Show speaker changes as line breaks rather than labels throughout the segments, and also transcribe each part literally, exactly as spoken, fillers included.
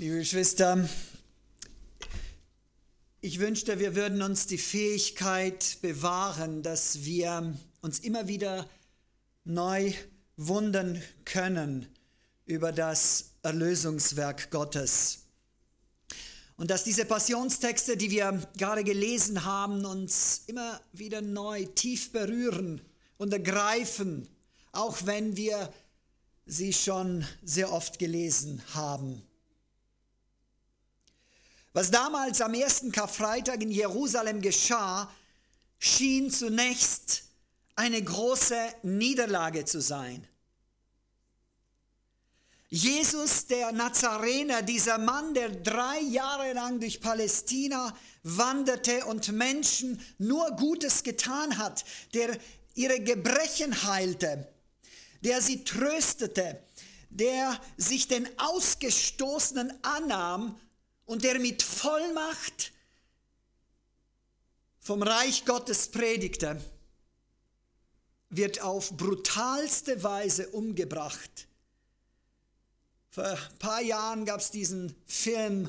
Liebe Geschwister, ich wünschte, wir würden uns die Fähigkeit bewahren, dass wir uns immer wieder neu wundern können über das Erlösungswerk Gottes. Und dass diese Passionstexte, die wir gerade gelesen haben, uns immer wieder neu tief berühren und ergreifen, auch wenn wir sie schon sehr oft gelesen haben. Was damals am ersten Karfreitag in Jerusalem geschah, schien zunächst eine große Niederlage zu sein. Jesus, der Nazarener, dieser Mann, der drei Jahre lang durch Palästina wanderte und Menschen nur Gutes getan hat, der ihre Gebrechen heilte, der sie tröstete, der sich den Ausgestoßenen annahm und der mit Vollmacht vom Reich Gottes predigte, wird auf brutalste Weise umgebracht. Vor ein paar Jahren gab es diesen Film,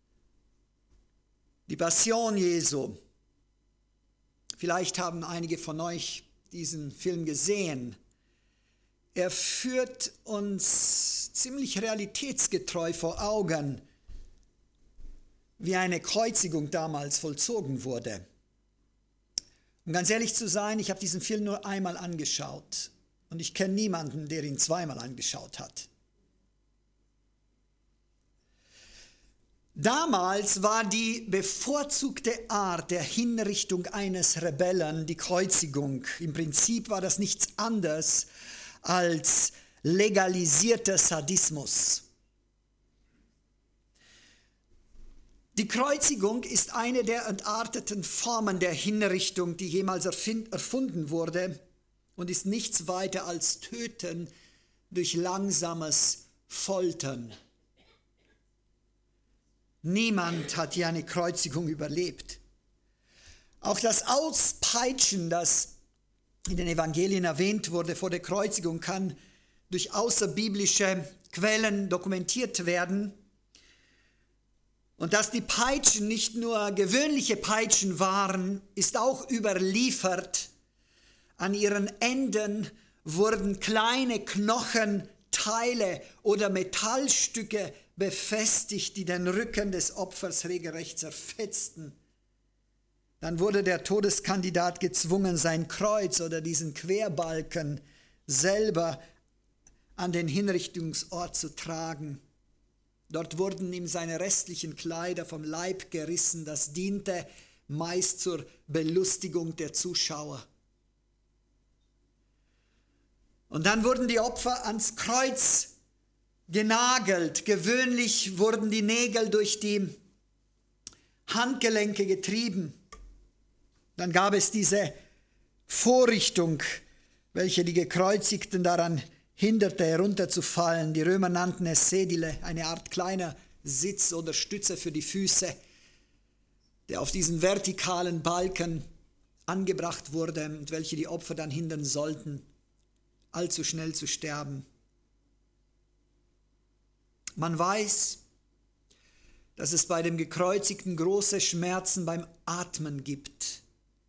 die Passion Jesu. Vielleicht haben einige von euch diesen Film gesehen. Er führt uns ziemlich realitätsgetreu vor Augen, wie eine Kreuzigung damals vollzogen wurde. Um ganz ehrlich zu sein, ich habe diesen Film nur einmal angeschaut und ich kenne niemanden, der ihn zweimal angeschaut hat. Damals war die bevorzugte Art der Hinrichtung eines Rebellen die Kreuzigung. Im Prinzip war das nichts anderes als legalisierter Sadismus. Die Kreuzigung ist eine der entarteten Formen der Hinrichtung, die jemals erfunden wurde und ist nichts weiter als Töten durch langsames Foltern. Niemand hat hier eine Kreuzigung überlebt. Auch das Auspeitschen, das in den Evangelien erwähnt wurde vor der Kreuzigung, kann durch außerbiblische Quellen dokumentiert werden. Und dass die Peitschen nicht nur gewöhnliche Peitschen waren, ist auch überliefert. An ihren Enden wurden kleine Knochenteile oder Metallstücke befestigt, die den Rücken des Opfers regelrecht zerfetzten. Dann wurde der Todeskandidat gezwungen, sein Kreuz oder diesen Querbalken selber an den Hinrichtungsort zu tragen. Dort wurden ihm seine restlichen Kleider vom Leib gerissen. Das diente meist zur Belustigung der Zuschauer. Und dann wurden die Opfer ans Kreuz genagelt. Gewöhnlich wurden die Nägel durch die Handgelenke getrieben. Dann gab es diese Vorrichtung, welche die Gekreuzigten daran hinderte, herunterzufallen. Die Römer nannten es Sedile, eine Art kleiner Sitz oder Stütze für die Füße, der auf diesen vertikalen Balken angebracht wurde und welche die Opfer dann hindern sollten, allzu schnell zu sterben. Man weiß, dass es bei dem Gekreuzigten große Schmerzen beim Atmen gibt.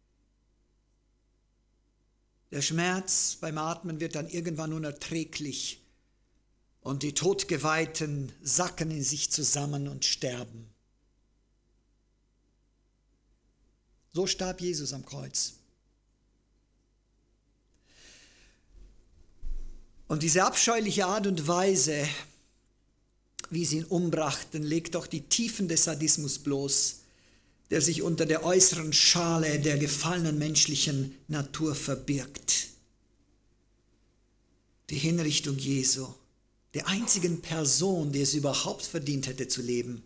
Der Schmerz beim Atmen wird dann irgendwann unerträglich und die Todgeweihten sacken in sich zusammen und sterben. So starb Jesus am Kreuz. Und diese abscheuliche Art und Weise, wie sie ihn umbrachten, legt doch die Tiefen des Sadismus bloß, der sich unter der äußeren Schale der gefallenen menschlichen Natur verbirgt. Die Hinrichtung Jesu, der einzigen Person, die es überhaupt verdient hätte zu leben,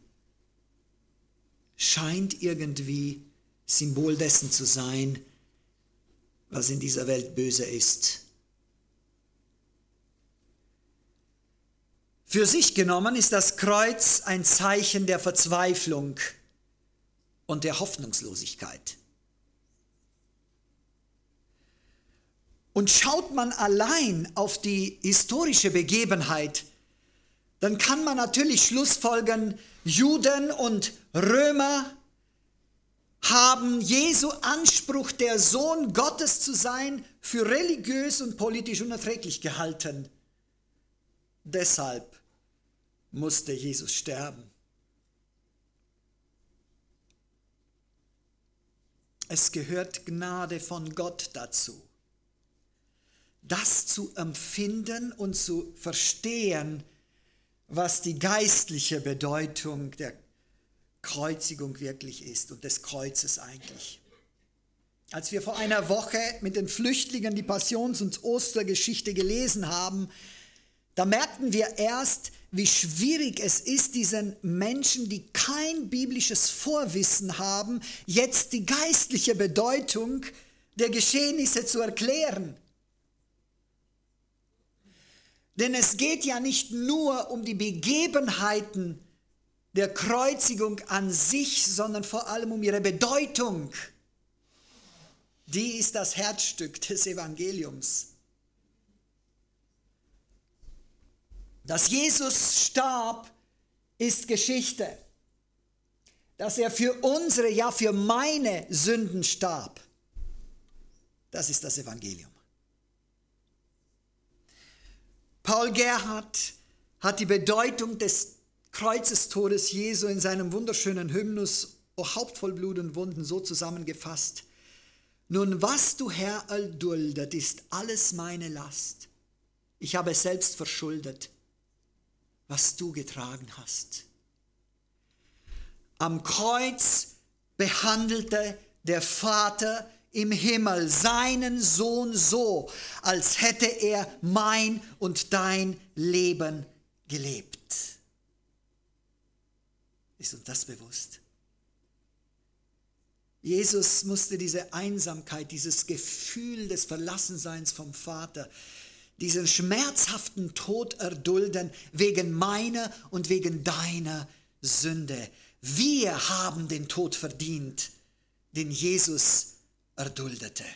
scheint irgendwie Symbol dessen zu sein, was in dieser Welt böse ist. Für sich genommen ist das Kreuz ein Zeichen der Verzweiflung und der Hoffnungslosigkeit. Und schaut man allein auf die historische Begebenheit, dann kann man natürlich schlussfolgern, Juden und Römer haben Jesu Anspruch, der Sohn Gottes zu sein, für religiös und politisch unerträglich gehalten. Deshalb musste Jesus sterben. Es gehört Gnade von Gott dazu, das zu empfinden und zu verstehen, was die geistliche Bedeutung der Kreuzigung wirklich ist und des Kreuzes eigentlich. Als wir vor einer Woche mit den Flüchtlingen die Passions- und Ostergeschichte gelesen haben, da merkten wir erst, wie schwierig es ist, diesen Menschen, die kein biblisches Vorwissen haben, jetzt die geistliche Bedeutung der Geschehnisse zu erklären. Denn es geht ja nicht nur um die Begebenheiten der Kreuzigung an sich, sondern vor allem um ihre Bedeutung. Die ist das Herzstück des Evangeliums. Dass Jesus starb, ist Geschichte. Dass er für unsere, ja für meine Sünden starb, das ist das Evangelium. Paul Gerhardt hat die Bedeutung des Kreuzestodes Jesu in seinem wunderschönen Hymnus O Haupt voll Blut und Wunden so zusammengefasst. Nun, was du Herr erduldet, ist alles meine Last. Ich habe es selbst verschuldet, was du getragen hast. Am Kreuz behandelte der Vater im Himmel seinen Sohn so, als hätte er mein und dein Leben gelebt. Ist uns das bewusst? Jesus musste diese Einsamkeit, dieses Gefühl des Verlassenseins vom Vater, diesen schmerzhaften Tod erdulden wegen meiner und wegen deiner Sünde. Wir haben den Tod verdient, den Jesus erduldete.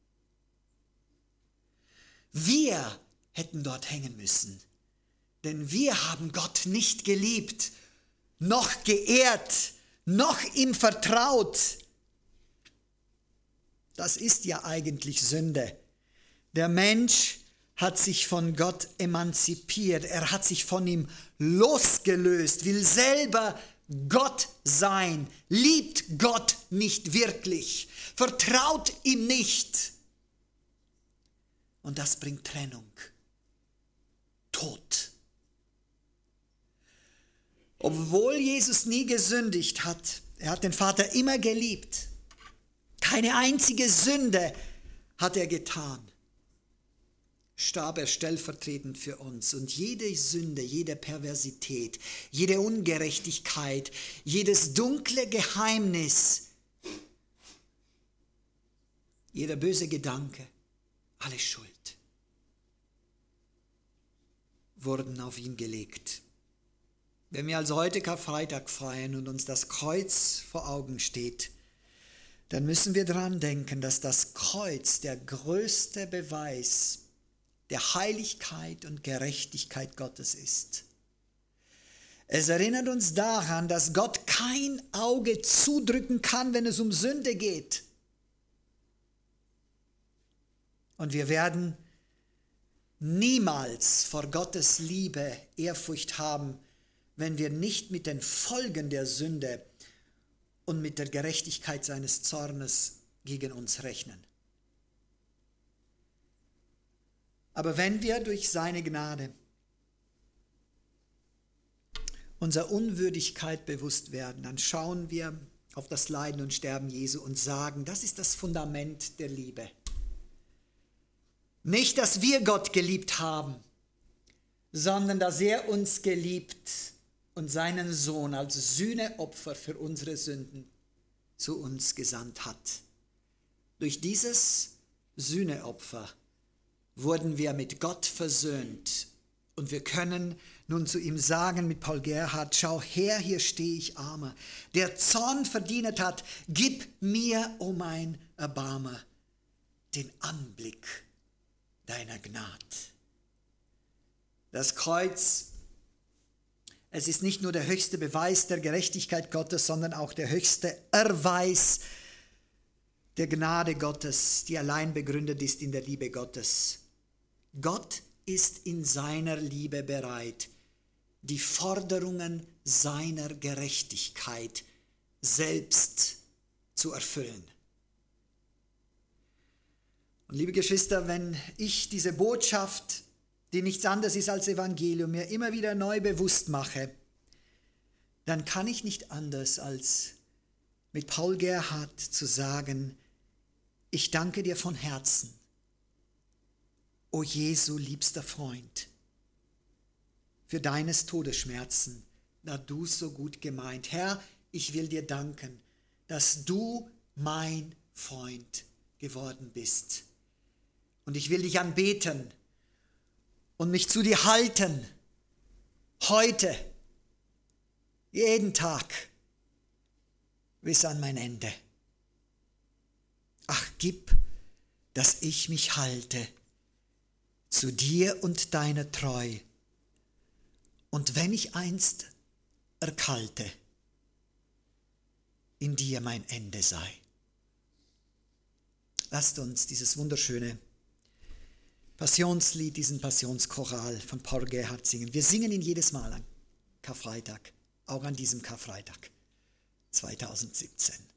Wir hätten dort hängen müssen, denn wir haben Gott nicht geliebt, noch geehrt, noch ihm vertraut. Das ist ja eigentlich Sünde. Der Mensch hat sich von Gott emanzipiert, er hat sich von ihm losgelöst, will selber Gott sein, liebt Gott nicht wirklich, vertraut ihm nicht. Und das bringt Trennung, Tod. Obwohl Jesus nie gesündigt hat, er hat den Vater immer geliebt. Keine einzige Sünde hat er getan. Starb er stellvertretend für uns. Und jede Sünde, jede Perversität, jede Ungerechtigkeit, jedes dunkle Geheimnis, jeder böse Gedanke, alle Schuld wurden auf ihn gelegt. Wenn wir also heute Karfreitag feiern und uns das Kreuz vor Augen steht, dann müssen wir daran denken, dass das Kreuz der größte Beweis der Heiligkeit und Gerechtigkeit Gottes ist. Es erinnert uns daran, dass Gott kein Auge zudrücken kann, wenn es um Sünde geht. Und wir werden niemals vor Gottes Liebe Ehrfurcht haben, wenn wir nicht mit den Folgen der Sünde und mit der Gerechtigkeit seines Zornes gegen uns rechnen. Aber wenn wir durch seine Gnade unserer Unwürdigkeit bewusst werden, dann schauen wir auf das Leiden und Sterben Jesu und sagen, das ist das Fundament der Liebe. Nicht, dass wir Gott geliebt haben, sondern dass er uns geliebt und seinen Sohn als Sühneopfer für unsere Sünden zu uns gesandt hat. Durch dieses Sühneopfer wurden wir mit Gott versöhnt und wir können nun zu ihm sagen mit Paul Gerhardt, schau her, hier stehe ich Armer, der Zorn verdient hat, gib mir, o mein Erbarmer, den Anblick deiner Gnade. Das Kreuz Es ist nicht nur der höchste Beweis der Gerechtigkeit Gottes, sondern auch der höchste Erweis der Gnade Gottes, die allein begründet ist in der Liebe Gottes. Gott ist in seiner Liebe bereit, die Forderungen seiner Gerechtigkeit selbst zu erfüllen. Und liebe Geschwister, wenn ich diese Botschaft, die nichts anderes ist als Evangelium, mir immer wieder neu bewusst mache, dann kann ich nicht anders als mit Paul Gerhardt zu sagen, ich danke dir von Herzen, o Jesu liebster Freund, für deines Todesschmerzen, da du so gut gemeint. Herr, ich will dir danken, dass du mein Freund geworden bist. Und ich will dich anbeten und mich zu dir halten, heute, jeden Tag, bis an mein Ende. Ach, gib, dass ich mich halte zu dir und deiner Treu. Und wenn ich einst erkalte, in dir mein Ende sei. Lasst uns dieses wunderschöne Passionslied, diesen Passionschoral von Paul Gerhardt singen. Wir singen ihn jedes Mal an Karfreitag, auch an diesem Karfreitag zweitausendsiebzehn.